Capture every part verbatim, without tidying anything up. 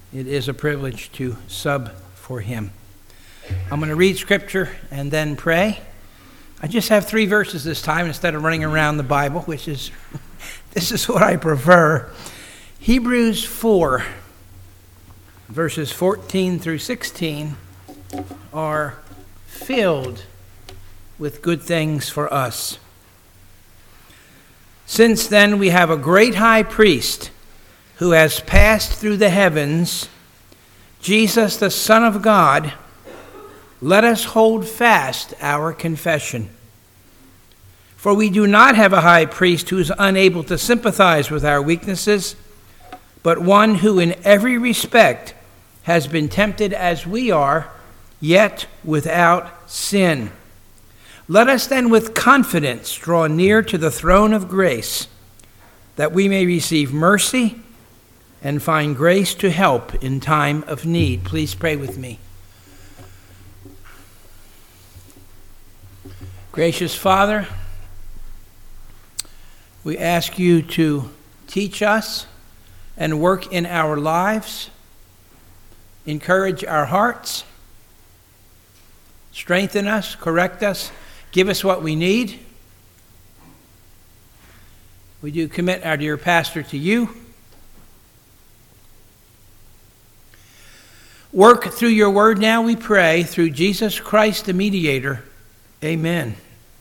It is a privilege to sub for him. I'm going to read scripture and then pray. I just have three verses this time instead of running around the Bible, which is, this is what I prefer. Hebrews four, verses fourteen through sixteen are filled with good things for us. Since then we have a great high priest who has passed through the heavens, Jesus the Son of God. Let us hold fast our confession. For we do not have a high priest who is unable to sympathize with our weaknesses, but one who in every respect has been tempted as we are, yet without sin. Let us then with confidence draw near to the throne of grace, that we may receive mercy and find grace to help in time of need. Please pray with me. Gracious Father, we ask you to teach us and work in our lives, encourage our hearts, strengthen us, correct us, give us what we need. We do commit our dear pastor to you. Work through your word now, we pray, through Jesus Christ the mediator. Amen.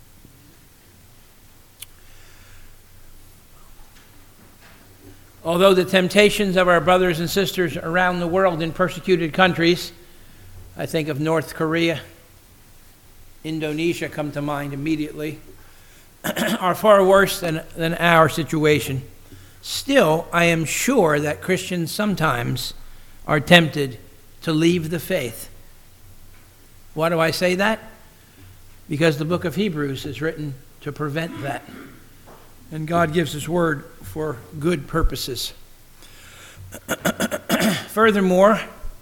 Although the temptations of our brothers and sisters around the world in persecuted countries, I think of North Korea, Indonesia come to mind immediately, are far worse than, than our situation, still I am sure that Christians sometimes are tempted to leave the faith. Why do I say that? Because the book of Hebrews is written to prevent that. And God gives his word for good purposes. Furthermore,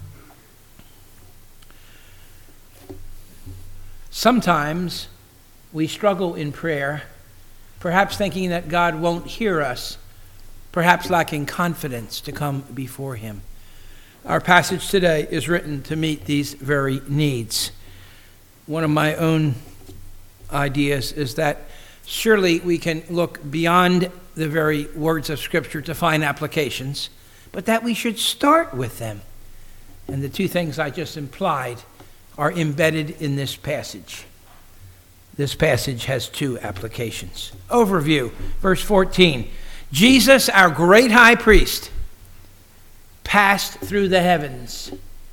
sometimes we struggle in prayer, perhaps thinking that God won't hear us, perhaps lacking confidence to come before him. Our passage today is written to meet these very needs. One of my own ideas is that surely we can look beyond the very words of Scripture to find applications, but that we should start with them. And the two things I just implied are embedded in this passage. This passage has two applications. Overview, verse fourteen. Jesus, our great high priest, passed through the heavens.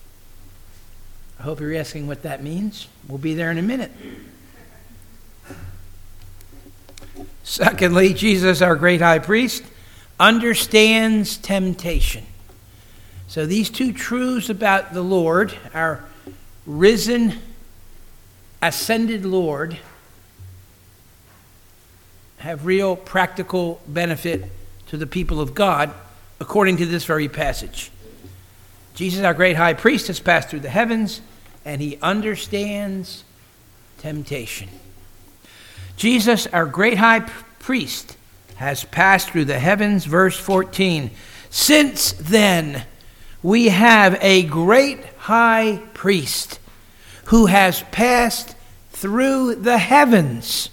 I hope you're asking what that means. We'll be there in a minute. Secondly, Jesus, our great high priest, understands temptation. So these two truths about the Lord, our risen, ascended Lord, have real practical benefit to the people of God according to this very passage. Jesus, our great high priest, has passed through the heavens, and he understands temptation. Jesus, our great high priest, has passed through the heavens, verse fourteen. Since then, we have a great high priest who has passed through the heavens.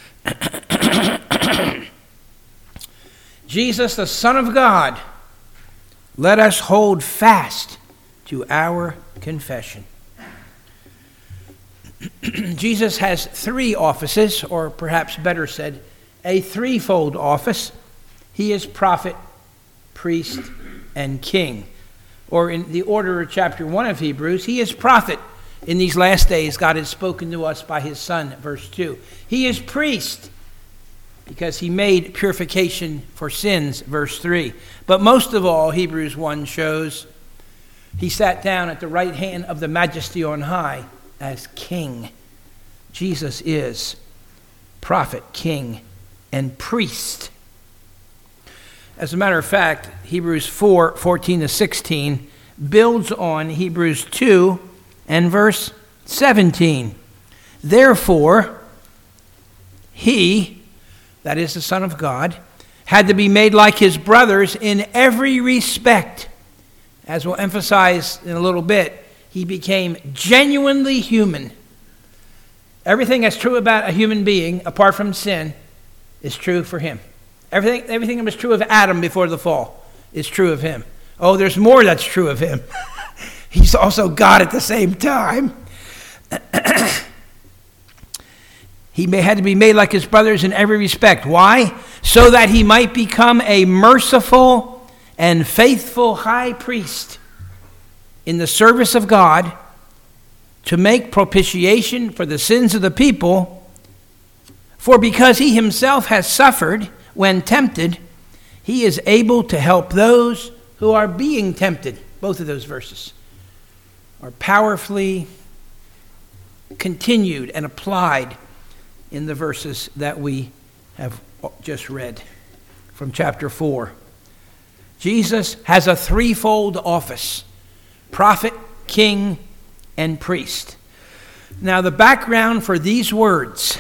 Jesus, the Son of God, let us hold fast to our confession. Jesus has three offices, or perhaps better said, a threefold office. He is prophet, priest, and king. Or in the order of chapter one of Hebrews, he is prophet. In these last days, God has spoken to us by his Son, verse two. He is priest, because he made purification for sins, verse three. But most of all, Hebrews one shows, he sat down at the right hand of the Majesty on high as king. Jesus is prophet, king, and priest. As a matter of fact, Hebrews four, fourteen to sixteen builds on Hebrews two and verse seventeen. Therefore, he, that is the Son of God, had to be made like his brothers in every respect, as we'll emphasize in a little bit, he became genuinely human. Everything that's true about a human being, apart from sin, is true for him. Everything, everything that was true of Adam before the fall is true of him. Oh, there's more that's true of him. He's also God at the same time. He may, had to be made like his brothers in every respect. Why? So that he might become a merciful and faithful high priest in the service of God to make propitiation for the sins of the people. For because he himself has suffered when tempted, he is able to help those who are being tempted. Both of those verses are powerfully continued and applied in the verses that we have just read from chapter four. Jesus has a threefold office: prophet, king, and priest. Now, the background for these words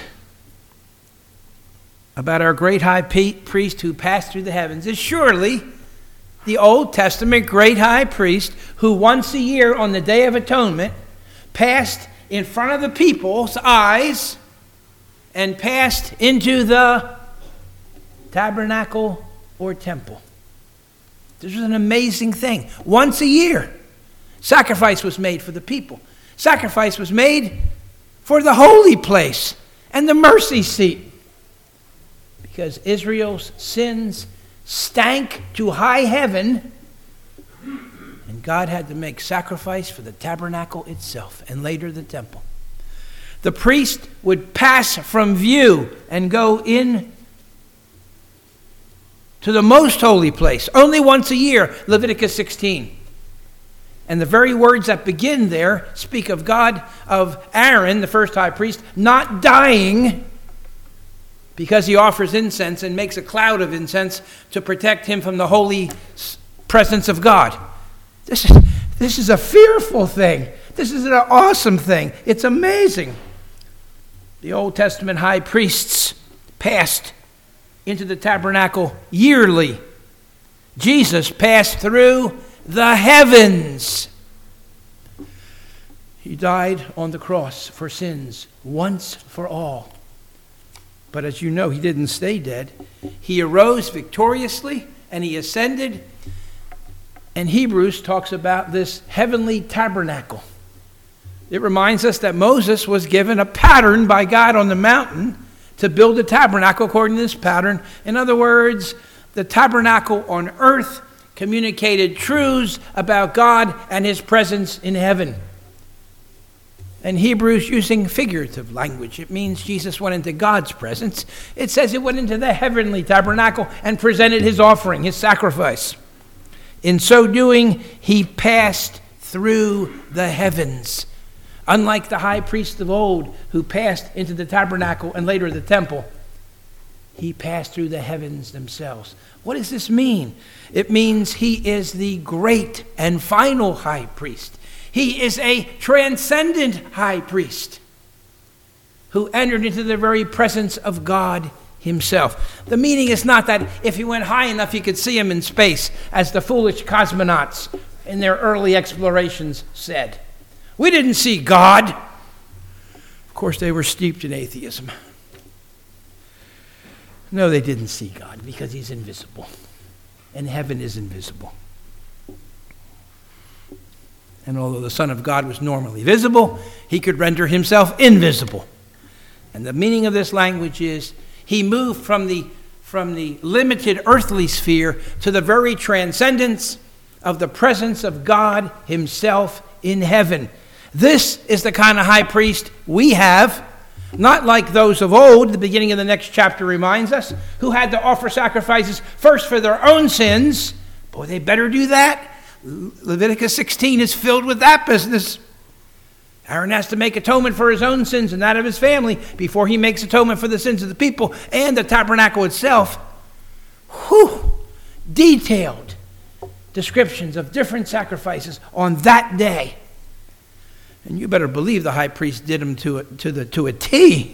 about our great high priest who passed through the heavens is surely the Old Testament great high priest who once a year on the Day of Atonement passed in front of the people's eyes and passed into the tabernacle or temple. This was an amazing thing. Once a year, sacrifice was made for the people. Sacrifice was made for the holy place and the mercy seat, because Israel's sins stank to high heaven, and God had to make sacrifice for the tabernacle itself and later the temple. The priest would pass from view and go in to the most holy place only once a year, Leviticus sixteen. And the very words that begin there speak of God, of Aaron, the first high priest, not dying because he offers incense and makes a cloud of incense to protect him from the holy presence of God. This is, this is a fearful thing. This is an awesome thing. It's amazing. The Old Testament high priests passed into the tabernacle yearly. Jesus passed through the heavens. He died on the cross for sins once for all. But as you know, he didn't stay dead. He arose victoriously and he ascended. And Hebrews talks about this heavenly tabernacle. It reminds us that Moses was given a pattern by God on the mountain to build a tabernacle according to this pattern. In other words, the tabernacle on earth communicated truths about God and his presence in heaven. And Hebrews using figurative language. It means Jesus went into God's presence. It says he went into the heavenly tabernacle and presented his offering, his sacrifice. In so doing, he passed through the heavens. Unlike the high priest of old who passed into the tabernacle and later the temple, he passed through the heavens themselves. What does this mean? It means he is the great and final high priest. He is a transcendent high priest who entered into the very presence of God himself. The meaning is not that if he went high enough you could see him in space, as the foolish cosmonauts in their early explorations said. We didn't see God. Of course, they were steeped in atheism. No, they didn't see God because he's invisible. And heaven is invisible. And although the Son of God was normally visible, he could render himself invisible. And the meaning of this language is he moved from the, from the limited earthly sphere to the very transcendence of the presence of God himself in heaven. This is the kind of high priest we have, not like those of old, the beginning of the next chapter reminds us, who had to offer sacrifices first for their own sins. Boy, they better do that. Leviticus sixteen is filled with that business. Aaron has to make atonement for his own sins and that of his family before he makes atonement for the sins of the people and the tabernacle itself. Whew! Detailed descriptions of different sacrifices on that day. And you better believe the high priest did them to a, to the to a T.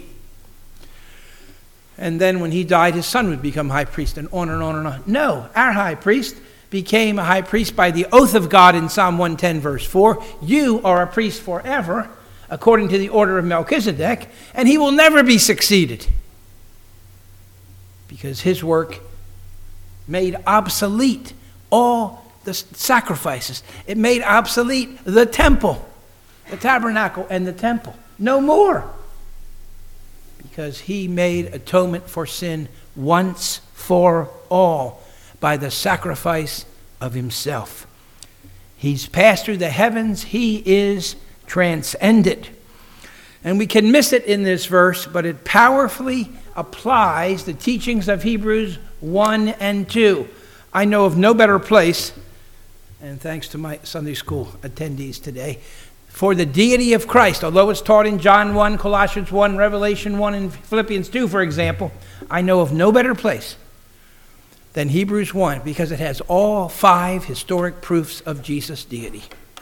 And then when he died, his son would become high priest, and on and on and on. No, our high priest became a high priest by the oath of God in Psalm one ten, verse four. You are a priest forever, according to the order of Melchizedek, and he will never be succeeded, because his work made obsolete all the sacrifices. It made obsolete the temple, the tabernacle and the temple. No more. Because he made atonement for sin once for all by the sacrifice of himself. He's passed through the heavens. He is transcended. And we can miss it in this verse, but it powerfully applies the teachings of Hebrews one and two. I know of no better place, and thanks to my Sunday school attendees today, for the deity of Christ. Although it's taught in John one, Colossians one, Revelation one, and Philippians two, for example, I know of no better place than Hebrews one, because it has all five historic proofs of Jesus' deity.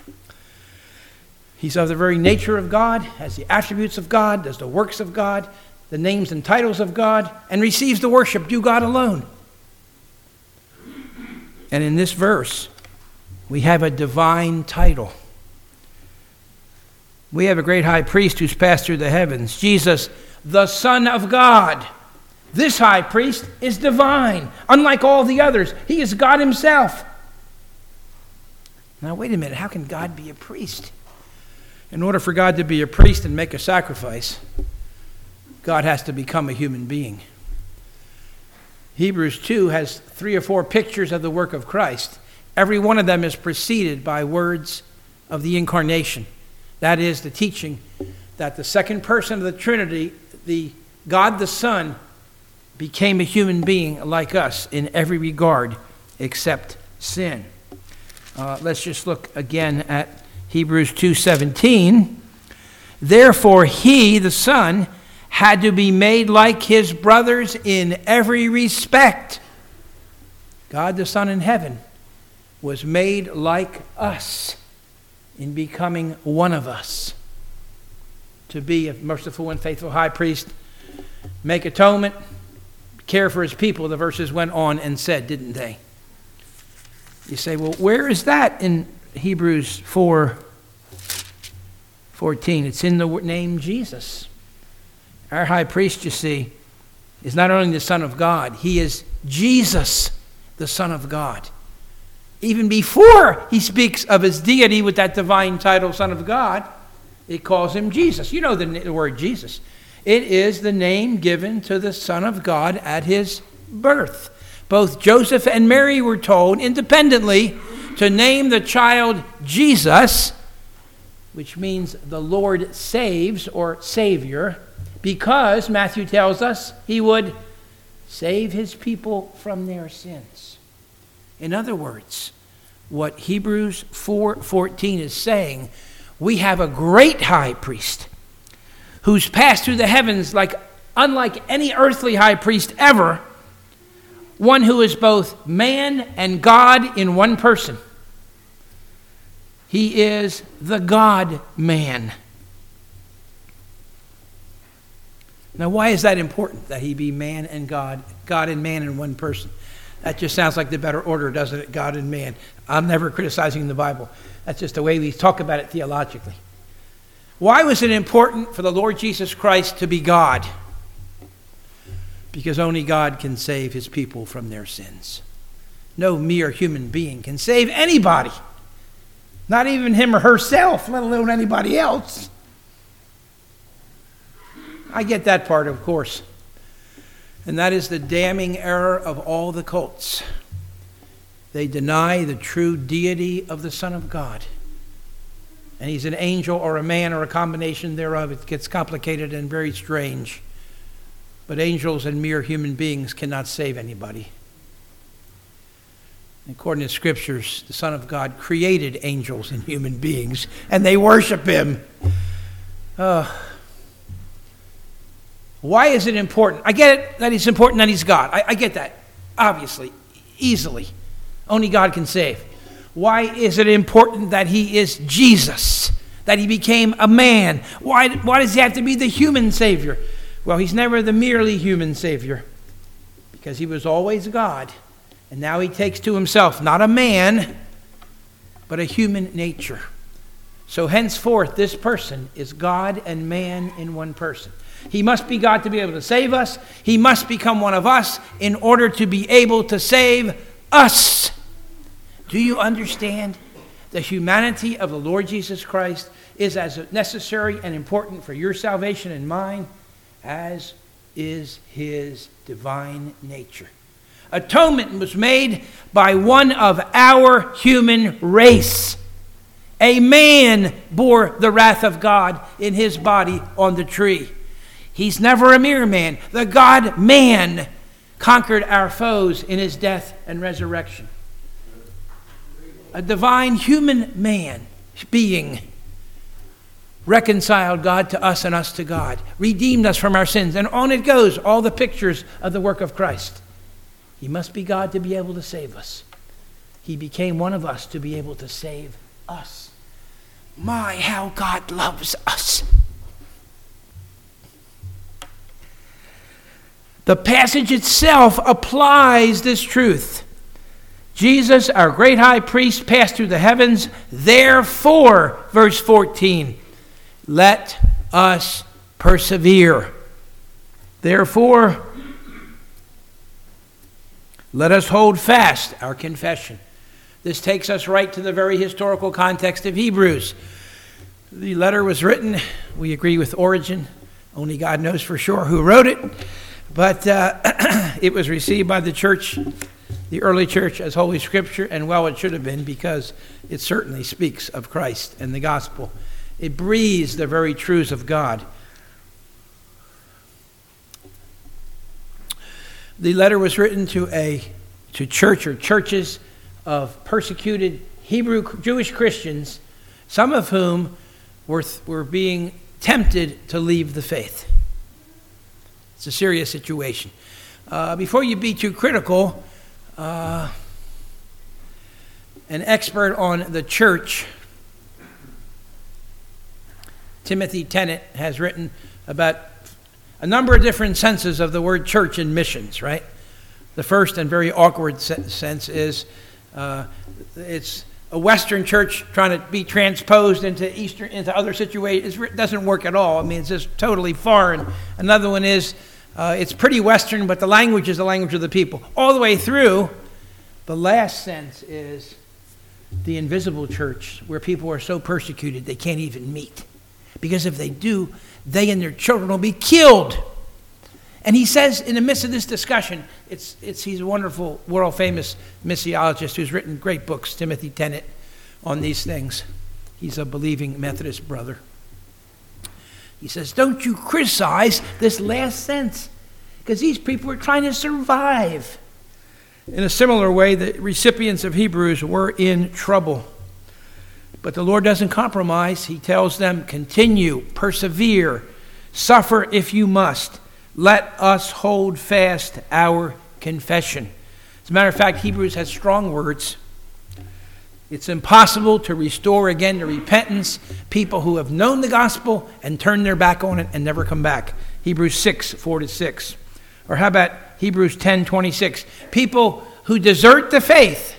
He's of the very nature of God, has the attributes of God, does the works of God, the names and titles of God, and receives the worship due God alone. And in this verse, we have a divine title. We have a great high priest who's passed through the heavens, Jesus, the Son of God. This high priest is divine, unlike all the others. He is God himself. Now, wait a minute. How can God be a priest? In order for God to be a priest and make a sacrifice, God has to become a human being. Hebrews two has three or four pictures of the work of Christ. Every one of them is preceded by words of the incarnation. That is, the teaching that the second person of the Trinity, the God the Son, became a human being like us in every regard except sin. Uh, let's just look again at Hebrews two seventeen. Therefore he, the Son, had to be made like his brothers in every respect. God the Son in heaven was made like us in becoming one of us, to be a merciful and faithful high priest, make atonement, care for his people, the verses went on and said, didn't they? You say, well, where is that in Hebrews four fourteen? It's in the name Jesus. Our high priest, you see, is not only the Son of God, he is Jesus, the Son of God. Even before he speaks of his deity with that divine title, Son of God, it calls him Jesus. You know the, the word Jesus. It is the name given to the Son of God at his birth. Both Joseph and Mary were told independently to name the child Jesus, which means the Lord saves or Savior, because, Matthew tells us, he would save his people from their sins. In other words, what Hebrews four fourteen is saying, we have a great high priest who's passed through the heavens like unlike any earthly high priest ever, one who is both man and God in one person. He is the God-man. Now, why is that important, that he be man and God, God and man in one person? That just sounds like the better order, doesn't it? God and man. I'm never criticizing the Bible. That's just the way we talk about it theologically. Why was it important for the Lord Jesus Christ to be God? Because only God can save his people from their sins. No mere human being can save anybody. Not even him or herself, let alone anybody else. I get that part, of course. And that is the damning error of all the cults. They deny the true deity of the Son of God. And he's an angel or a man or a combination thereof. It gets complicated and very strange. But angels and mere human beings cannot save anybody. According to Scriptures, the Son of God created angels and human beings, and they worship him. Uh, why is it important? I get it that it's important that he's God. I, I get that, obviously, easily. Only God can save. Why is it important that he is Jesus, that he became a man? Why, why does he have to be the human Savior? Well, he's never the merely human Savior, because he was always God, And now he takes to himself not a man, but a human nature. So henceforth, this person is God and man in one person. He must be God to be able to save us. He must become one of us in order to be able to save us. Do you understand? The humanity of the Lord Jesus Christ is as necessary and important for your salvation and mine as is his divine nature. Atonement was made by one of our human race. A man bore the wrath of God in his body on the tree. He's never a mere man. The God-man conquered our foes in his death and resurrection. A divine human man, being, reconciled God to us and us to God, redeemed us from our sins, and on it goes, all the pictures of the work of Christ. He must be God to be able to save us. He became one of us to be able to save us. My, how God loves us. The passage itself applies this truth. Jesus, our great high priest, passed through the heavens. Therefore, verse fourteen, let us persevere. Therefore, let us hold fast our confession. This takes us right to the very historical context of Hebrews. The letter was written, we agree with Origen, only God knows for sure who wrote it, but uh, it was received by the church, the early church, as Holy Scripture, and well, it should have been, because it certainly speaks of Christ and the gospel. It breathes the very truths of God. The letter was written to a to church or churches of persecuted Hebrew Jewish Christians, some of whom were, were being tempted to leave the faith. It's a serious situation. Uh, before you be too critical, uh, an expert on the church, Timothy Tennant, has written about a number of different senses of the word church in missions, right? The first and very awkward sense is uh, it's a Western church trying to be transposed into Eastern, into other situations. It doesn't work at all. I mean, it's just totally foreign. Another one is uh, it's pretty Western, but the language is the language of the people. All the way through, the last sense is the invisible church, where people are so persecuted they can't even meet. Because if they do, they and their children will be killed. And he says in the midst of this discussion, it's, it's, he's a wonderful, world-famous missiologist who's written great books, Timothy Tennant, on these things. He's a believing Methodist brother. He says, don't you criticize this last sense, because these people are trying to survive. In a similar way, the recipients of Hebrews were in trouble. But the Lord doesn't compromise. He tells them, continue, persevere, suffer if you must. Let us hold fast our confession. As a matter of fact, Hebrews has strong words. It's impossible to restore again to repentance people who have known the gospel and turned their back on it and never come back. Hebrews six, four to six. Or how about Hebrews ten, twenty-six? People who desert the faith.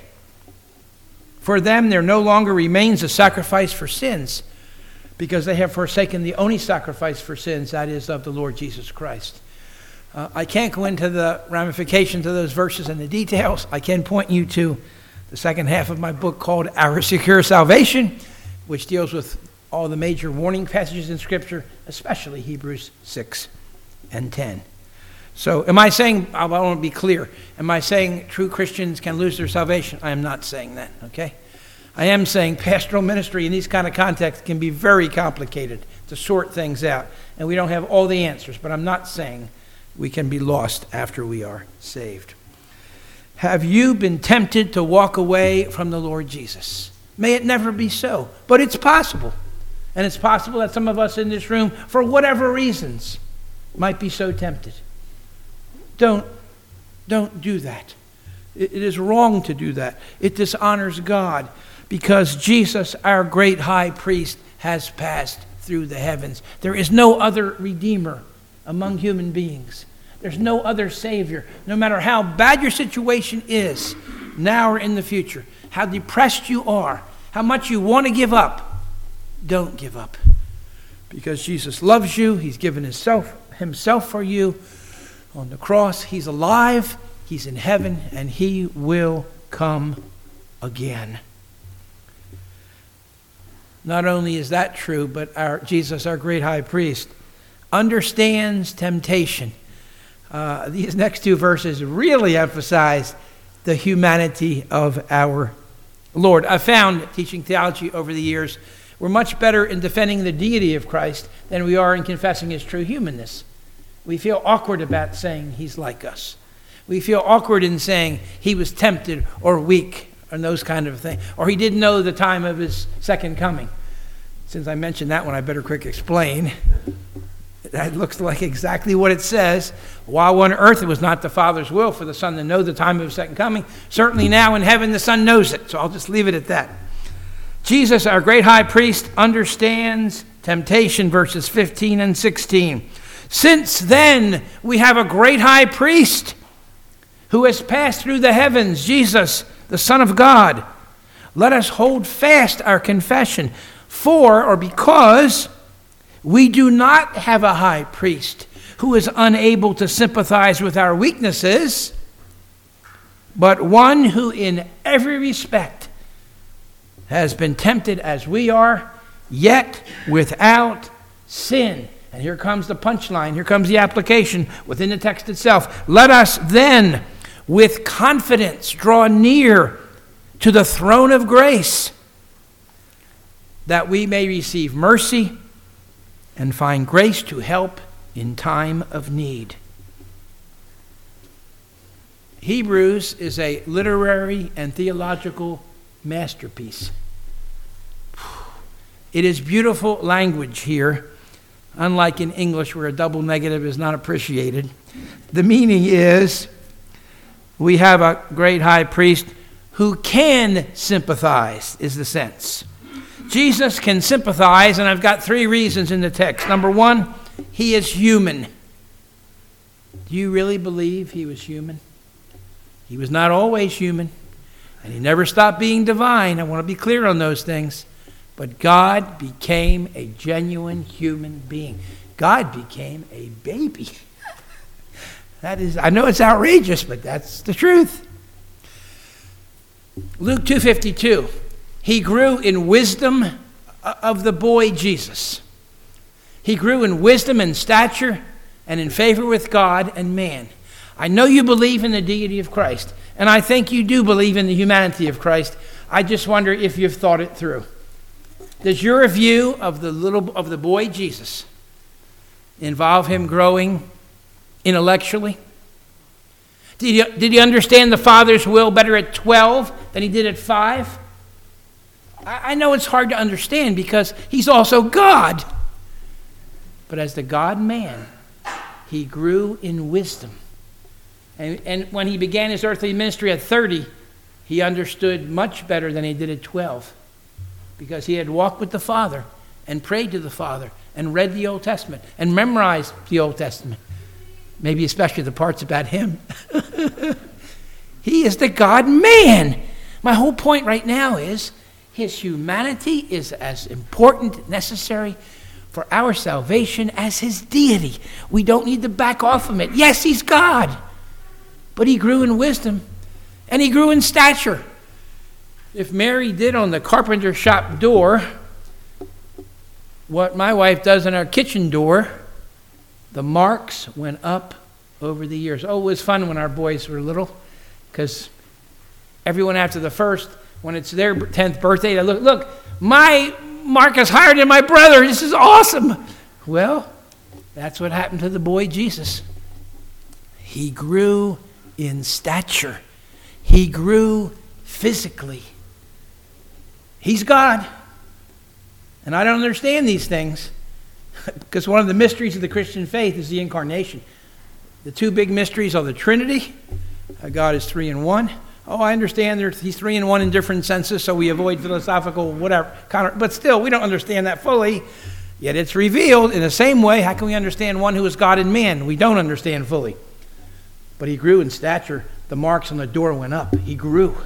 For them, there no longer remains a sacrifice for sins, because they have forsaken the only sacrifice for sins, that is of the Lord Jesus Christ. Uh, I can't go into the ramifications of those verses and the details. I can point you to the second half of my book called Our Secure Salvation, which deals with all the major warning passages in Scripture, especially Hebrews six and ten. So am I saying, I want to be clear, am I saying true Christians can lose their salvation? I am not saying that, okay? I am saying pastoral ministry in these kind of contexts can be very complicated to sort things out, and we don't have all the answers, but I'm not saying we can be lost after we are saved. Have you been tempted to walk away from the Lord Jesus? May it never be so, but it's possible. And it's possible that some of us in this room, for whatever reasons, might be so tempted. Don't, don't do that. It, it is wrong to do that. It dishonors God, because Jesus, our great high priest, has passed through the heavens. There is no other redeemer among human beings. There's no other Savior. No matter how bad your situation is, now or in the future, how depressed you are, how much you want to give up, don't give up. Because Jesus loves you. He's given himself, himself for you on the cross. He's alive. He's in heaven, and he will come again. Not only is that true, but our Jesus, our great high priest, understands temptation. Uh, these next two verses really emphasize the humanity of our Lord. I've found, teaching theology over the years, we're much better in defending the deity of Christ than we are in confessing his true humanness. We feel awkward about saying he's like us. We feel awkward in saying he was tempted or weak and those kind of things. Or he didn't know the time of his second coming. Since I mentioned that one, I better quick explain. That looks like exactly what it says. While on earth it was not the Father's will for the Son to know the time of his second coming, certainly now in heaven the Son knows it. So I'll just leave it at that. Jesus, our great high priest, understands temptation, verses fifteen and sixteen. Since then we have a great high priest who has passed through the heavens, Jesus, the Son of God. Let us hold fast our confession, for or because we do not have a high priest who is unable to sympathize with our weaknesses, but one who in every respect has been tempted as we are, yet without sin. And here comes the punchline. Here comes the application within the text itself. Let us then, with confidence, draw near to the throne of grace, that we may receive mercy and find grace to help in time of need. Hebrews is a literary and theological masterpiece. It is beautiful language here, unlike in English where a double negative is not appreciated. The meaning is we have a great high priest who can sympathize, is the sense. Jesus can sympathize, and I've got three reasons in the text. Number one, he is human. Do you really believe he was human? He was not always human, and he never stopped being divine. I want to be clear on those things. But God became a genuine human being. God became a baby. That is, I know it's outrageous, but that's the truth. Luke two fifty-two. He grew in wisdom of the boy Jesus. He grew in wisdom and stature and in favor with God and man. I know you believe in the deity of Christ, and I think you do believe in the humanity of Christ. I just wonder if you've thought it through. Does your view of the little of the boy Jesus involve him growing intellectually? Did he, did he understand the Father's will better at twelve than he did at five? I, I know it's hard to understand because he's also God. But as the God-man, he grew in wisdom. And, and when he began his earthly ministry at thirty, he understood much better than he did at twelve. Because he had walked with the Father and prayed to the Father and read the Old Testament and memorized the Old Testament. Maybe especially the parts about him. He is the God-man. My whole point right now is his humanity is as important, necessary for our salvation as his deity. We don't need to back off from it. Yes, he's God. But he grew in wisdom and he grew in stature. If Mary did on the carpenter shop door what my wife does on our kitchen door, the marks went up over the years. Oh, it was fun when our boys were little, because everyone after the first, when it's their tenth birthday, they look, look, my mark is higher than my brother. This is awesome. Well, that's what happened to the boy Jesus. He grew in stature. He grew physically. He's God. And I don't understand these things because one of the mysteries of the Christian faith is the incarnation. The two big mysteries are the Trinity. Uh, God is three in one. Oh, I understand there, he's three in one in different senses, so we avoid philosophical whatever. But still, we don't understand that fully. Yet it's revealed in the same way. How can we understand one who is God and man? We don't understand fully. But he grew in stature. The marks on the door went up. He grew.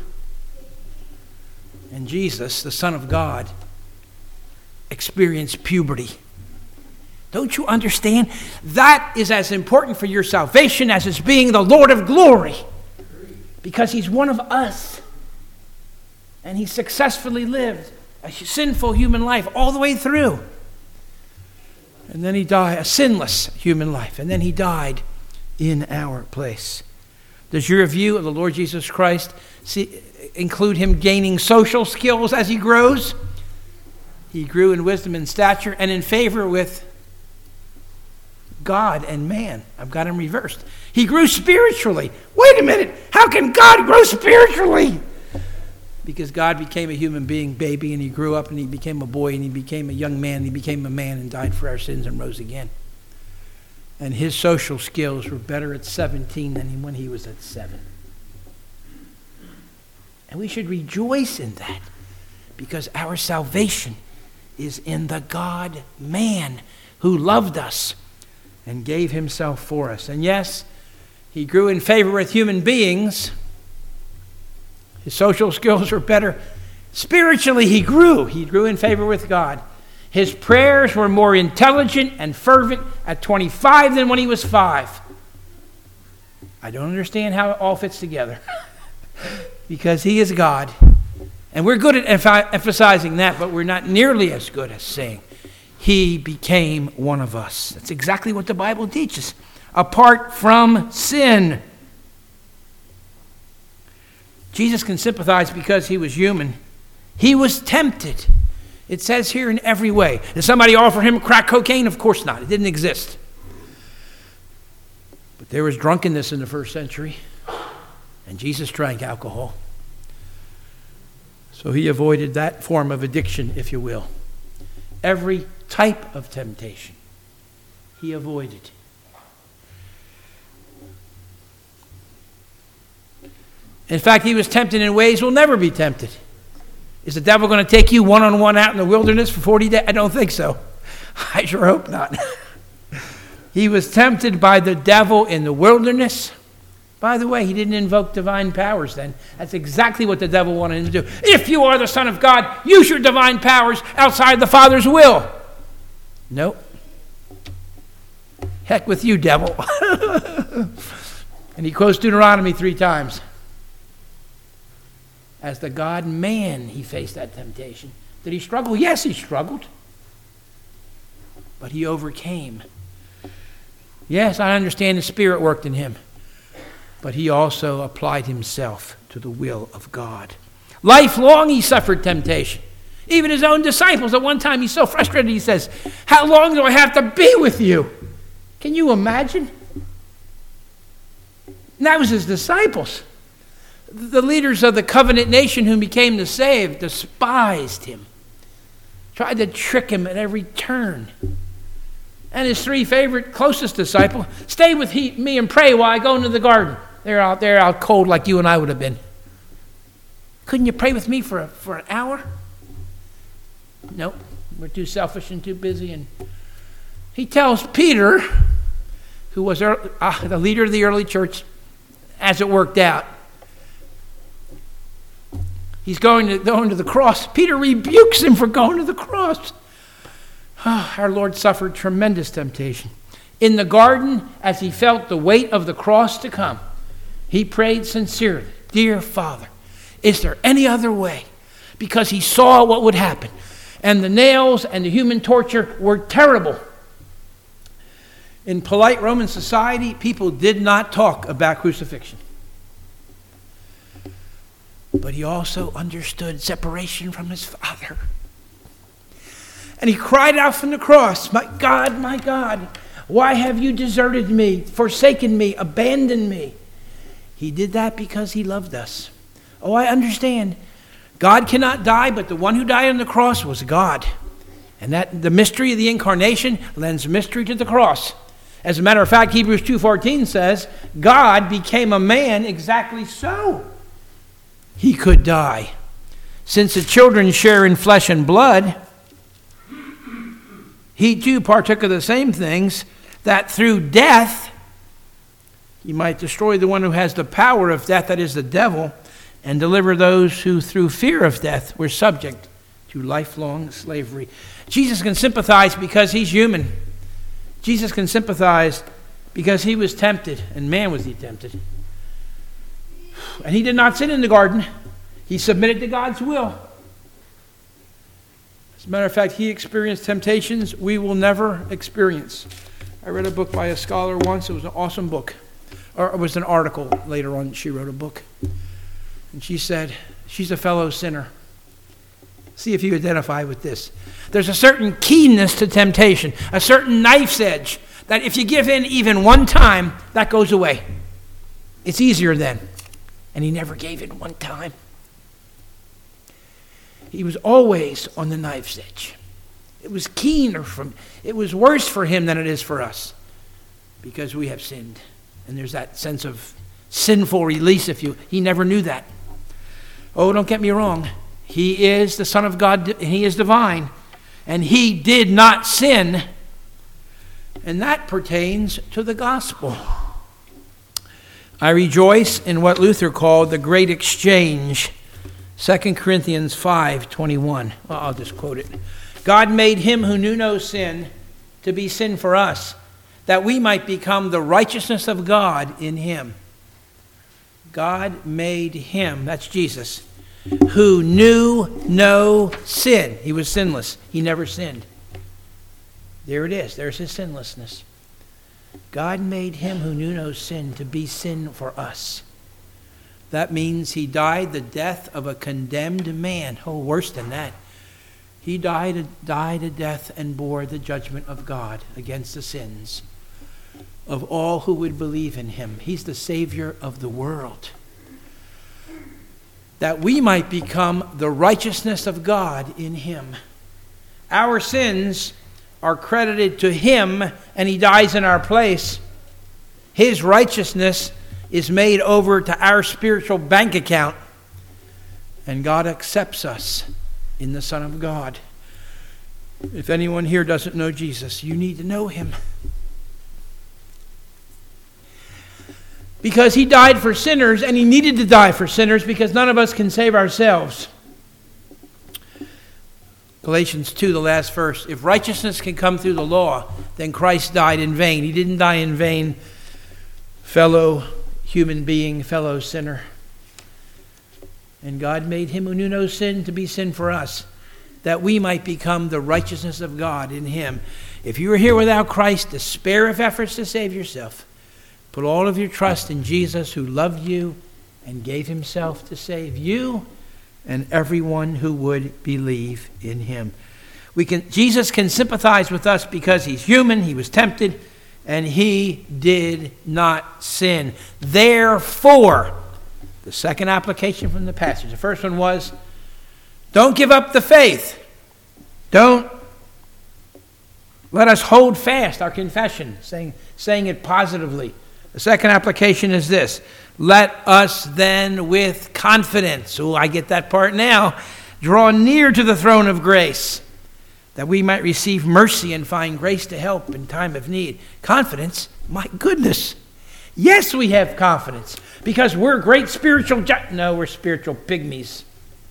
And Jesus, the Son of God, experienced puberty. Don't you understand? That is as important for your salvation as it's being the Lord of glory. Because he's one of us. And he successfully lived a sinful human life all the way through. And then he died, a sinless human life. And then he died in our place. Does your view of the Lord Jesus Christ see, include him gaining social skills as he grows? He grew in wisdom and stature and in favor with God and man. I've got him reversed. He grew spiritually. Wait a minute. How can God grow spiritually? Because God became a human being, baby, and he grew up and he became a boy and he became a young man and he became a man and died for our sins and rose again. And his social skills were better at seventeen than when he was at seven. And we should rejoice in that because our salvation is in the God-man who loved us and gave himself for us. And yes, he grew in favor with human beings. His social skills were better. Spiritually, he grew. He grew in favor with God. His prayers were more intelligent and fervent at twenty-five than when he was five. I don't understand how it all fits together. Because he is God. And we're good at emph- emphasizing that, but we're not nearly as good as saying, he became one of us. That's exactly what the Bible teaches. Apart from sin. Jesus can sympathize because he was human. He was tempted. It says here in every way. Did somebody offer him crack cocaine? Of course not. It didn't exist. But there was drunkenness in the first century. And Jesus drank alcohol. So he avoided that form of addiction, if you will. Every type of temptation he avoided. In fact, he was tempted in ways we'll never be tempted. Is the devil going to take you one-on-one out in the wilderness for forty days? I don't think so. I sure hope not. He was tempted by the devil in the wilderness. By the way, he didn't invoke divine powers then. That's exactly what the devil wanted him to do. If you are the Son of God, use your divine powers outside the Father's will. Nope. Heck with you, devil. And he quotes Deuteronomy three times. As the God-man, he faced that temptation. Did he struggle? Yes, he struggled. But he overcame. Yes, I understand the Spirit worked in him. But he also applied himself to the will of God. Lifelong he suffered temptation. Even his own disciples, at one time he's so frustrated, he says, how long do I have to be with you? Can you imagine? And that was his disciples. The leaders of the covenant nation who became the saved despised him. Tried to trick him at every turn. And his three favorite closest disciples, stay with he, me and pray while I go into the garden. They're out there out cold like you and I would have been. Couldn't you pray with me for, a, for an hour? Nope. We're too selfish and too busy. And he tells Peter, who was early, uh, the leader of the early church, as it worked out, he's going to, going to the cross. Peter rebukes him for going to the cross. Oh, our Lord suffered tremendous temptation. In the garden, as he felt the weight of the cross to come, he prayed sincerely, dear Father, is there any other way? Because he saw what would happen. And the nails and the human torture were terrible. In polite Roman society, people did not talk about crucifixion. But he also understood separation from his Father. And he cried out from the cross, my God, my God, why have you deserted me, forsaken me, abandoned me? He did that because he loved us. Oh, I understand. God cannot die, but the one who died on the cross was God. And that the mystery of the incarnation lends mystery to the cross. As a matter of fact, Hebrews two fourteen says, God became a man exactly so. He could die. Since the children share in flesh and blood, he too partook of the same things, that through death He might destroy the one who has the power of death, that is the devil, and deliver those who through fear of death were subject to lifelong slavery. Jesus can sympathize because he's human. Jesus can sympathize because he was tempted, and man was he tempted. And he did not sin in the garden. He submitted to God's will. As a matter of fact, he experienced temptations we will never experience. I read a book by a scholar once. It was an awesome book. Or it was an article later on. She wrote a book. And she said, she's a fellow sinner. See if you identify with this. There's a certain keenness to temptation, a certain knife's edge, that if you give in even one time, that goes away. It's easier then. And he never gave in one time. He was always on the knife's edge. It was keener from, it was worse for him than it is for us, because we have sinned. And there's that sense of sinful release if you, he never knew that. Oh, don't get me wrong. He is the Son of God, and he is divine. And he did not sin. And that pertains to the gospel. I rejoice in what Luther called the great exchange. Second Corinthians five twenty-one. Well, I'll just quote it. God made him who knew no sin to be sin for us, that we might become the righteousness of God in him. God made him, that's Jesus, who knew no sin. He was sinless. He never sinned. There it is. There's his sinlessness. God made him who knew no sin to be sin for us. That means he died the death of a condemned man. Oh, worse than that. He died, died a death and bore the judgment of God against the sins of all who would believe in him. He's the Savior of the world. That we might become the righteousness of God in him. Our sins are credited to him, and he dies in our place. His righteousness is made over to our spiritual bank account, and God accepts us in the Son of God. If anyone here doesn't know Jesus, you need to know him. Because he died for sinners, and he needed to die for sinners, because none of us can save ourselves. Galatians two, the last verse. If righteousness can come through the law, then Christ died in vain. He didn't die in vain, fellow human being, fellow sinner. And God made him who knew no sin to be sin for us, that we might become the righteousness of God in him. If you are here without Christ, despair of efforts to save yourself. Put all of your trust in Jesus, who loved you and gave himself to save you and everyone who would believe in him. We can, Jesus can sympathize with us because he's human, he was tempted, and he did not sin. Therefore, the second application from the passage. The first one was, don't give up the faith. Don't let us hold fast our confession, saying, saying it positively. The second application is this. Let us then with confidence, oh, I get that part now, draw near to the throne of grace, that we might receive mercy and find grace to help in time of need. Confidence? My goodness. Yes, we have confidence, because we're great spiritual... Gi- no, we're spiritual pygmies.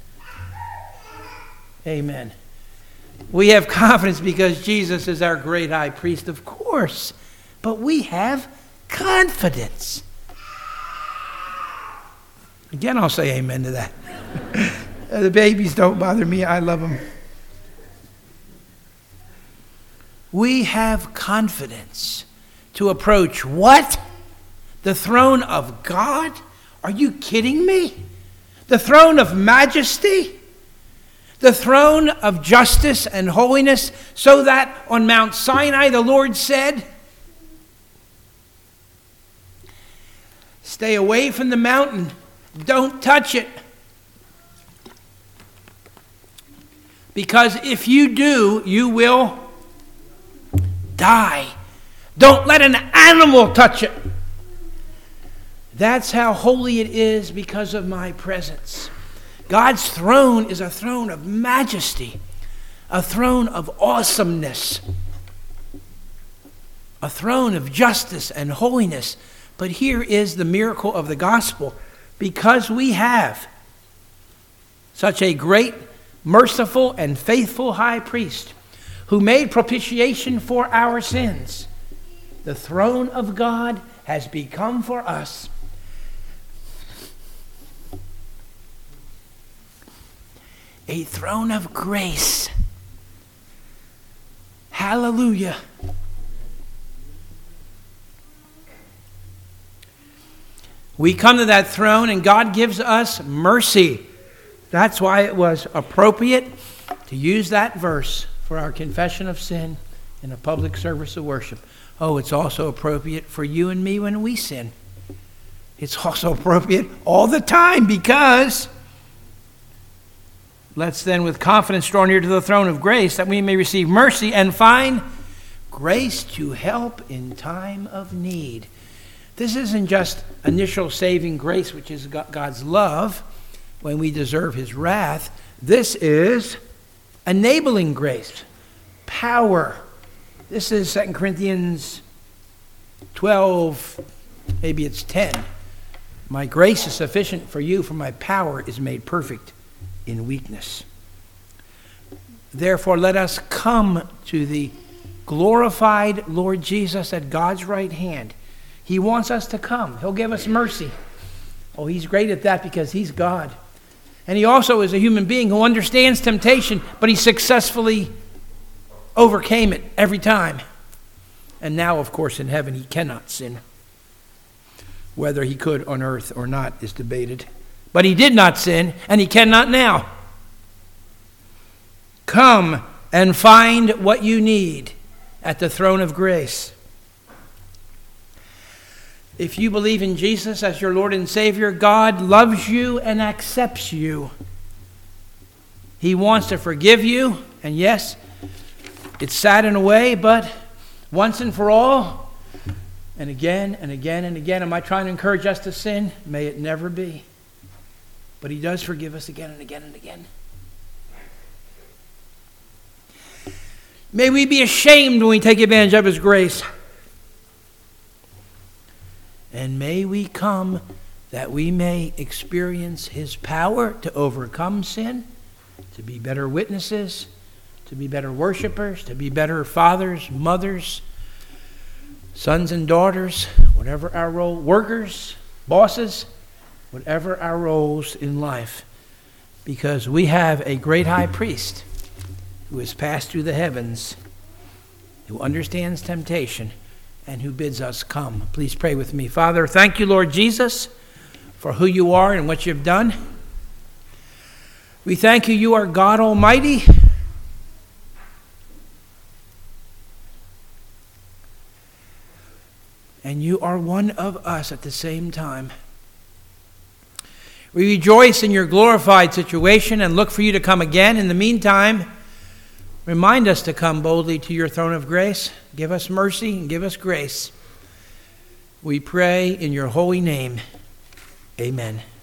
Amen. We have confidence because Jesus is our great high priest, of course. But we have confidence. Again, I'll say amen to that. The babies don't bother me. I love them. We have confidence to approach what? The throne of God? Are you kidding me? The throne of majesty? The throne of justice and holiness, so that on Mount Sinai the Lord said, stay away from the mountain. Don't touch it. Because if you do, you will die. Don't let an animal touch it. That's how holy it is because of my presence. God's throne is a throne of majesty, a throne of awesomeness, a throne of justice and holiness. But here is the miracle of the gospel. Because we have such a great, merciful, and faithful high priest who made propitiation for our sins, the throne of God has become for us a throne of grace. Hallelujah. We come to that throne and God gives us mercy. That's why it was appropriate to use that verse for our confession of sin in a public service of worship. Oh, it's also appropriate for you and me when we sin. It's also appropriate all the time because let's then with confidence draw near to the throne of grace that we may receive mercy and find grace to help in time of need. This isn't just initial saving grace, which is God's love when we deserve his wrath. This is enabling grace, power. This is Second Corinthians twelve, maybe it's ten. My grace is sufficient for you, for my power is made perfect in weakness. Therefore, let us come to the glorified Lord Jesus at God's right hand. He wants us to come. He'll give us mercy. Oh, he's great at that because he's God. And he also is a human being who understands temptation, but he successfully overcame it every time. And now, of course, in heaven, he cannot sin. Whether he could on earth or not is debated. But he did not sin, and he cannot now. Come and find what you need at the throne of grace. If you believe in Jesus as your Lord and Savior, God loves you and accepts you. He wants to forgive you, and yes, it's sad in a way, but once and for all, and again and again and again. Am I trying to encourage us to sin? May it never be. But he does forgive us again and again and again. May we be ashamed when we take advantage of his grace. And may we come that we may experience his power to overcome sin, to be better witnesses, to be better worshipers, to be better fathers, mothers, sons and daughters, whatever our role, workers, bosses, whatever our roles in life. Because we have a great high priest who has passed through the heavens, who understands temptation, and who bids us come. Please pray with me. Father, thank you, Lord Jesus, for who you are and what you've done. We thank you, you are God Almighty. And you are one of us at the same time. We rejoice in your glorified situation and look for you to come again. In the meantime, remind us to come boldly to your throne of grace. Give us mercy and give us grace. We pray in your holy name. Amen.